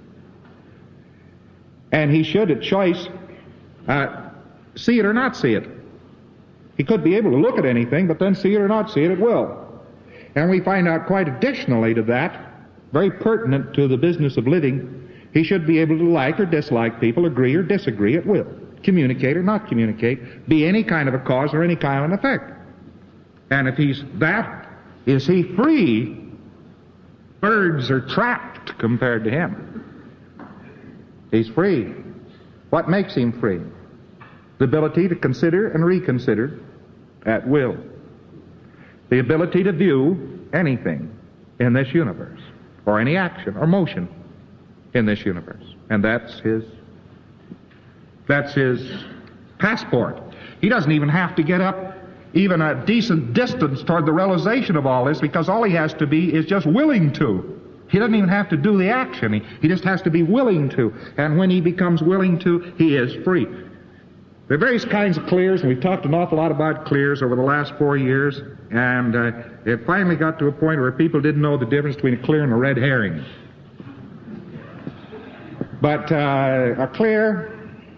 And he should, at choice, uh, see it or not see it. He could be able to look at anything, but then see it or not see it at will. And we find out quite additionally to that, very pertinent to the business of living, he should be able to like or dislike people, agree or disagree at will. Communicate or not communicate, be any kind of a cause or any kind of an effect. And if he's that, is he free? Birds are trapped compared to him. He's free. What makes him free? The ability to consider and reconsider at will. The ability to view anything in this universe, or any action or motion in this universe. And that's his That's his passport. He doesn't even have to get up even a decent distance toward the realization of all this, because all he has to be is just willing to. He doesn't even have to do the action. He, he just has to be willing to. And when he becomes willing to, he is free. There are various kinds of clears, and we've talked an awful lot about clears over the last four years, and uh, it finally got to a point where people didn't know the difference between a clear and a red herring. But uh, a clear...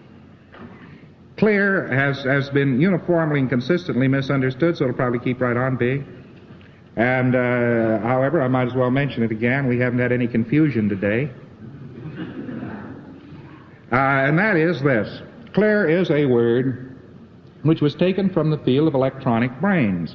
Clear has, has been uniformly and consistently misunderstood, so it'll probably keep right on being. And, uh, however, I might as well mention it again. We haven't had any confusion today. Uh, and that is this. Clear is a word which was taken from the field of electronic brains.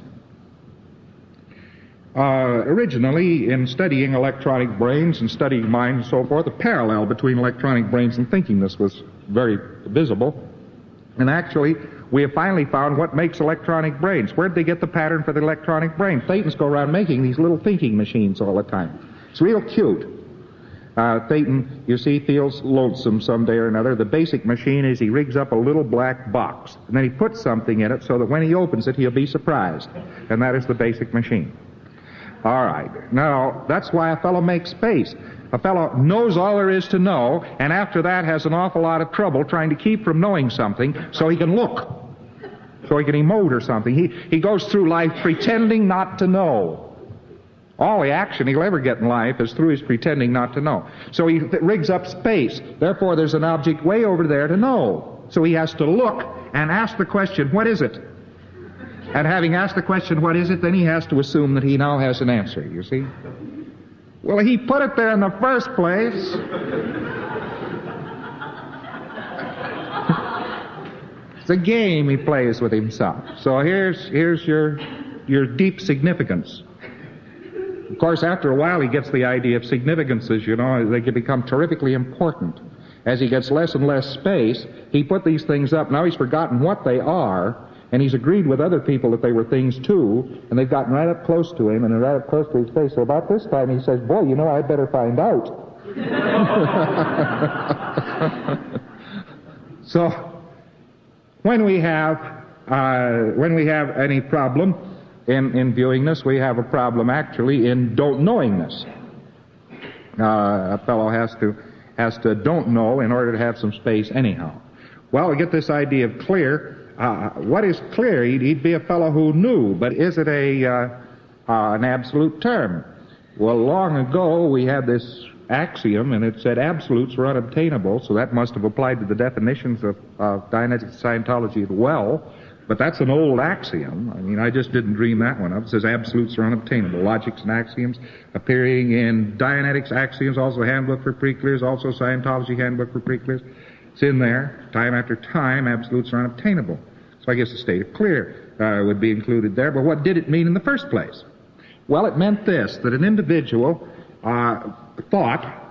Uh, originally, in studying electronic brains and studying mind and so forth, the parallel between electronic brains and thinkingness was very visible. And actually, we have finally found what makes electronic brains. Where'd they get the pattern for the electronic brain? Thetans go around making these little thinking machines all the time. It's real cute. Uh, Thetan, you see, feels lonesome someday or another. The basic machine is he rigs up a little black box, and then he puts something in it so that when he opens it, he'll be surprised. And that is the basic machine. All right. Now, that's why a fellow makes space. A fellow knows all there is to know, and after that has an awful lot of trouble trying to keep from knowing something so he can look, so he can emote or something. He, he goes through life pretending not to know. All the action he'll ever get in life is through his pretending not to know. So he th- rigs up space. Therefore, there's an object way over there to know. So he has to look and ask the question, what is it? And having asked the question, what is it, then he has to assume that he now has an answer, you see? Well, he put it there in the first place. It's a game he plays with himself. So here's here's your your deep significance. Of course, after a while, he gets the idea of significances, you know, they can become terrifically important. As he gets less and less space, he put these things up. Now he's forgotten what they are, and he's agreed with other people that they were things too, and they've gotten right up close to him and right up close to his face. So about this time he says, boy, you know, I'd better find out. So when we have uh, when we have any problem in, in viewing this, we have a problem actually in don't knowingness. Uh, a fellow has to has to don't know in order to have some space anyhow. Well, we get this idea of clear. Uh, what is clear? He'd, he'd be a fellow who knew, but is it a uh, uh, an absolute term? Well, long ago we had this axiom, and it said absolutes were unobtainable, so that must have applied to the definitions of, of Dianetics Scientology as well. But that's an old axiom. I mean, I just didn't dream that one up. It says absolutes are unobtainable. Logics and axioms appearing in Dianetics Axioms, also Handbook for Pre-Clears, also Scientology Handbook for Pre-Clears. It's in there, time after time, absolutes are unobtainable. So I guess the state of clear uh, would be included there. But what did it mean in the first place? Well, it meant this, that an individual uh, thought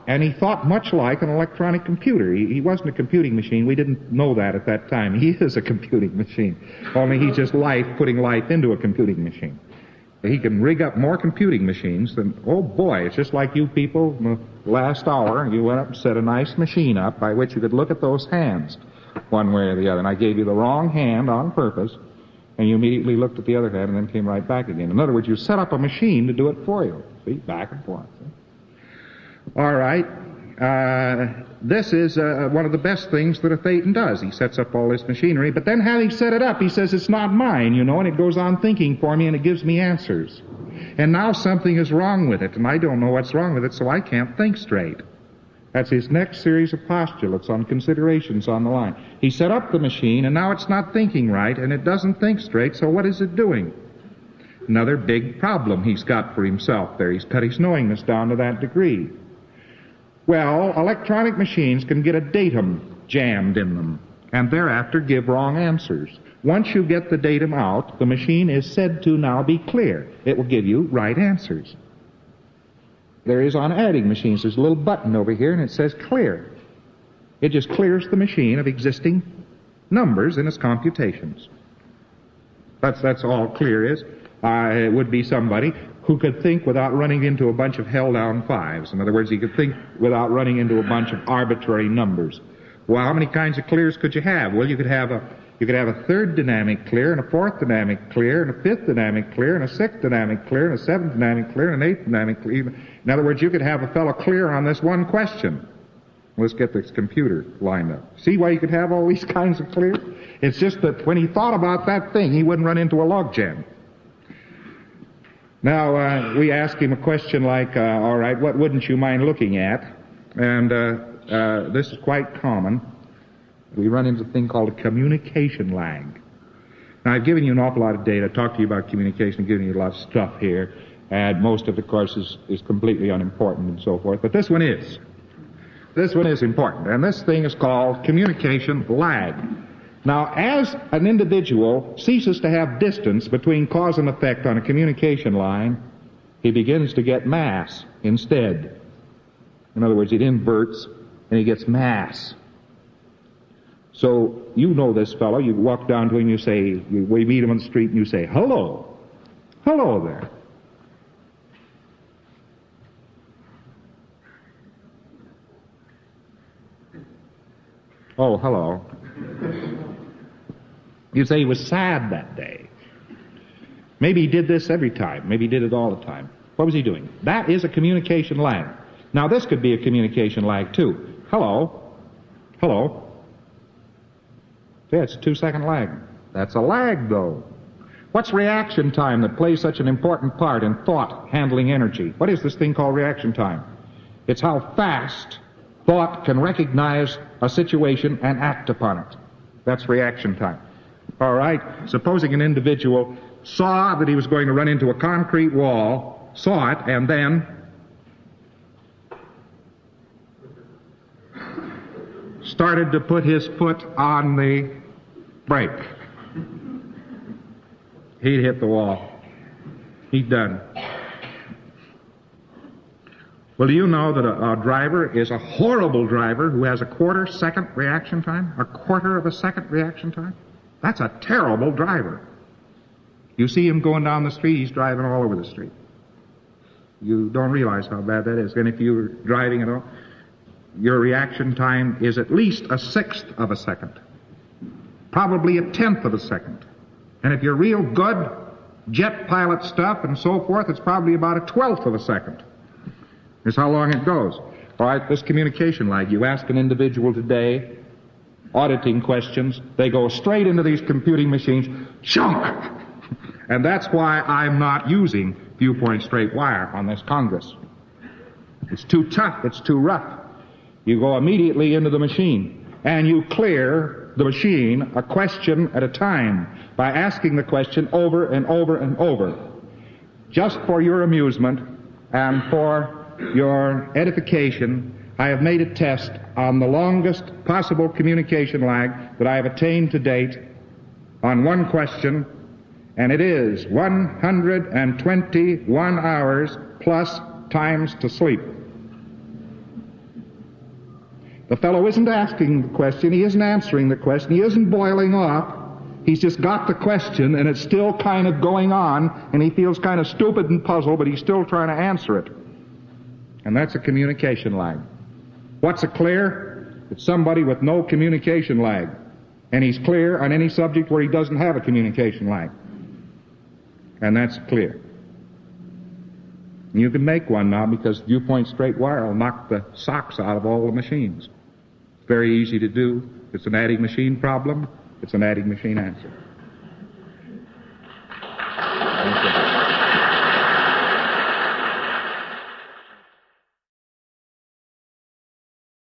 and he thought much like an electronic computer. He, he wasn't a computing machine. We didn't know that at that time. He is a computing machine, only he's just life putting life into a computing machine. He can rig up more computing machines than, oh boy, it's just like you people in the last hour. You went up and set a nice machine up by which you could look at those hands one way or the other. And I gave you the wrong hand on purpose, and you immediately looked at the other hand and then came right back again. In other words, you set up a machine to do it for you. See, back and forth. See? All right. Uh, this is uh, one of the best things that a Thetan does. He sets up all this machinery, but then having set it up, he says, it's not mine, you know, and it goes on thinking for me and it gives me answers. And now something is wrong with it, and I don't know what's wrong with it, so I can't think straight. That's his next series of postulates on considerations on the line. He set up the machine, and now it's not thinking right, and it doesn't think straight, so what is it doing? Another big problem he's got for himself there. He's cut his knowingness down to that degree. Well, electronic machines can get a datum jammed in them, and thereafter give wrong answers. Once you get the datum out, the machine is said to now be clear. It will give you right answers. There is on adding machines, there's a little button over here, and it says clear. It just clears the machine of existing numbers in its computations. That's, that's all clear is. Uh, it would be somebody who could think without running into a bunch of held-down fives. In other words, he could think without running into a bunch of arbitrary numbers. Well, how many kinds of clears could you have? Well, you could have a you could have a third dynamic clear, and a fourth dynamic clear, and a fifth dynamic clear, and a sixth dynamic clear, and a seventh dynamic clear, and an eighth dynamic clear. In other words, you could have a fellow clear on this one question. Let's get this computer lined up. See why you could have all these kinds of clears? It's just that when he thought about that thing, he wouldn't run into a logjam. Now, uh, we ask him a question like, uh, all right, what wouldn't you mind looking at? And uh, uh, this is quite common. We run into a thing called a communication lag. Now, I've given you an awful lot of data, talked to you about communication, given you a lot of stuff here, and most of the course is, is completely unimportant and so forth, but this one is. This one is important, and this thing is called communication lag. Now, as an individual ceases to have distance between cause and effect on a communication line, he begins to get mass instead. In other words, it inverts and he gets mass. So, you know this fellow, you walk down to him, you say, you, we meet him on the street and you say, hello, hello there. Oh, hello. You say he was sad that day. Maybe he did this every time. Maybe he did it all the time. What was he doing? That is a communication lag. Now, this could be a communication lag, too. Hello. Hello. Yeah, it's a two-second lag. That's a lag, though. What's reaction time that plays such an important part in thought handling energy? What is this thing called reaction time? It's how fast thought can recognize a situation and act upon it. That's reaction time. All right, supposing an individual saw that he was going to run into a concrete wall, saw it, and then started to put his foot on the brake. He'd hit the wall. He's done. Well, do you know that a, a driver is a horrible driver who has a quarter second reaction time? A quarter of a second reaction time? That's a terrible driver. You see him going down the street, he's driving all over the street. You don't realize how bad that is. And if you're driving at all, your reaction time is at least a sixth of a second. Probably a tenth of a second. And if you're real good, jet pilot stuff and so forth, it's probably about a twelfth of a second. Is how long it goes. All right, this communication lag. You ask an individual today, auditing questions, they go straight into these computing machines, chunk! And that's why I'm not using viewpoint straight wire on this Congress. It's too tough, it's too rough. You go immediately into the machine, and you clear the machine a question at a time by asking the question over and over and over. Just for your amusement and for your edification, I have made a test on the longest possible communication lag that I have attained to date on one question, and it is one hundred twenty-one hours plus times to sleep. The fellow isn't asking the question, he isn't answering the question, he isn't boiling off. He's just got the question, and it's still kind of going on, and he feels kind of stupid and puzzled, but he's still trying to answer it. And that's a communication lag. What's a clear? It's somebody with no communication lag. And he's clear on any subject where he doesn't have a communication lag. And that's clear. You can make one now because viewpoint straight wire will knock the socks out of all the machines. It's very easy to do. It's an adding machine problem. It's an adding machine answer.